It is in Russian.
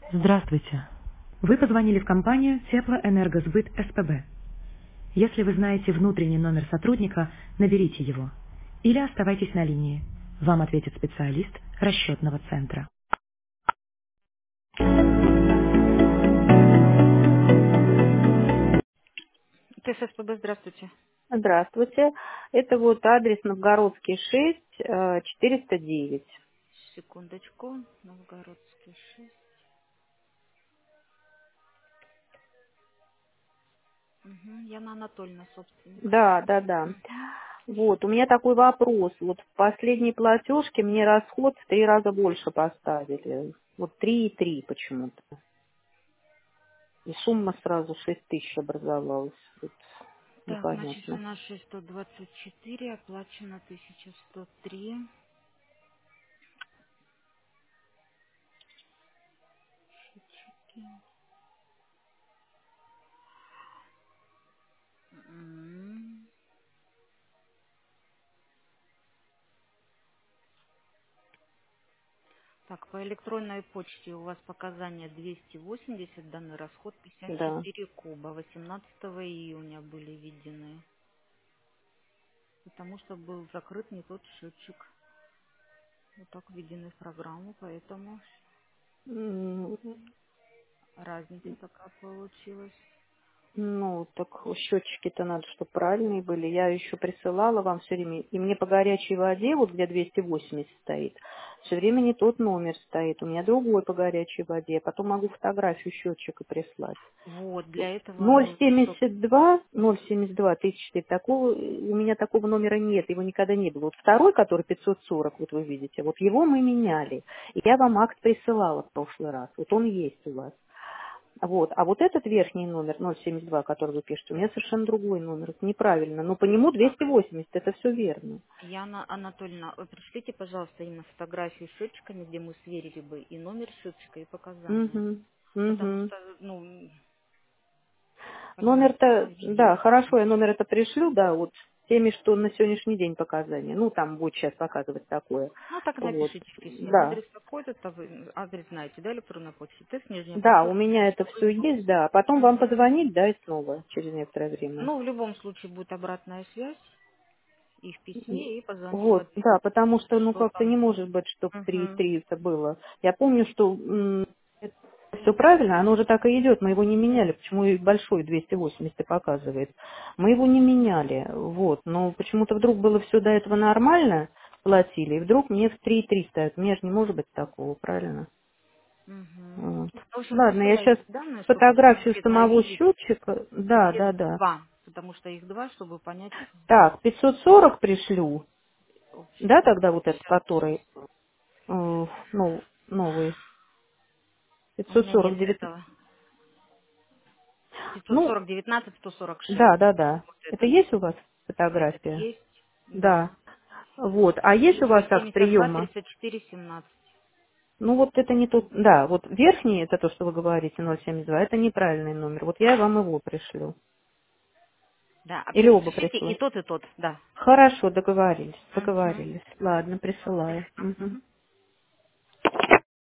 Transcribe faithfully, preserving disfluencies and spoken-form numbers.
Здравствуйте. Вы позвонили в компанию Теплоэнергосбыт СПБ. Если вы знаете внутренний номер сотрудника, наберите его. Или оставайтесь на линии. Вам ответит специалист расчетного центра. ТССПБ, здравствуйте. Здравствуйте. Это вот адрес Новгородский шесть, э, четыреста девять. Секундочку. Новгородский шесть. Угу. Яна Анатольевна, собственник. Да, да, да. Угу. Вот, у меня такой вопрос. Вот в последней платежке мне расход в три раза больше поставили. Вот три и три почему-то. И сумма сразу шесть тысяч образовалась. Вот Так, непонятно. начислено шесть сто двадцать четыре, оплачено тысяча сто три. М. Так, по электронной почте у вас показания двести восемьдесят, данный расход пятьдесят Да. четыре куба, восемнадцатого июня были введены, потому что был закрыт не тот счетчик. Вот так введены в программу, поэтому М, разница такая получилась. Ну, так счетчики-то надо, чтобы правильные были. Я еще присылала вам все время. И мне по горячей воде, вот где двести восемьдесят стоит, все время не тот номер стоит. У меня другой по горячей воде. Потом могу фотографию счетчика прислать. Вот, для этого ноль нужно, чтобы... семьдесят два, ноль семьдесят два тысяча четыре, такого, у меня такого номера нет, его никогда не было. Вот второй, который пятьсот сорок, вот вы видите, вот его мы меняли. И я вам акт присылала в прошлый раз. Вот он есть у вас. Вот. А вот этот верхний номер, ноль семьдесят два, который вы пишете, у меня совершенно другой номер. Это неправильно. Но по нему двести Так, восемьдесят, это все верно. Яна Анатольевна, вы пришлите, пожалуйста, именно фотографию счетчика, где мы сверили бы и номер счетчика, и показания. Угу. Потому Угу. что, ну, понимаете, Номер-то, да, видели. хорошо, я номер это пришлю, да, вот с теми, что на сегодняшний день показания. Ну, там будет сейчас показывать такое. Ну, так Вот. напишите в письме. Да. Адрес такой-то, то вы адрес знаете, да, электронной почты. Тест, нижнее Да, у подчеркивание, меня это все новый есть, номер. да. А потом вам Мгм. позвонить, да, и снова через некоторое время. Ну, в любом случае будет обратная связь и в письме, и позвонить в Вот, ответ. да, потому что, ну, Что как-то там? не может быть, чтобы три Мгм. три это было. Я помню, что все правильно, оно уже так и идет, мы его не меняли, почему и большой двести восемьдесят и показывает. Мы его не меняли, вот, но почему-то вдруг было все до этого нормально, платили, и вдруг мне в три три ставят. Мне же не может быть такого, правильно? Мгм. Вот. В общем, Ладно, я сейчас присылайте данные, чтобы фотографию конкретно самого видеть счетчика, да, все да, да. два, потому что их два, чтобы понять Так, пятьсот сорок пришлю, общий да, код. тогда вот этот, Сейчас. который, э, ну, новый, У меня нет пятьсот сорок девять. этого. Ну, пятьсот сорок девятнадцать сто сорок шесть. да, да, да. Вот Это этот. есть у вас Этот фотография? есть, да. Да. Вот. А есть И у вас акт восемьдесят два приема? тридцать четыре семнадцать. Ну, вот это не тот, да, вот верхний, это то, что вы говорите, ноль семьдесят два, это неправильный номер. Вот я вам его пришлю. Да, а Или при- оба пришлите и пришлю. тот, и тот, да. Хорошо, договорились, Угу. договорились. Ладно, присылаю. Мгм. Угу.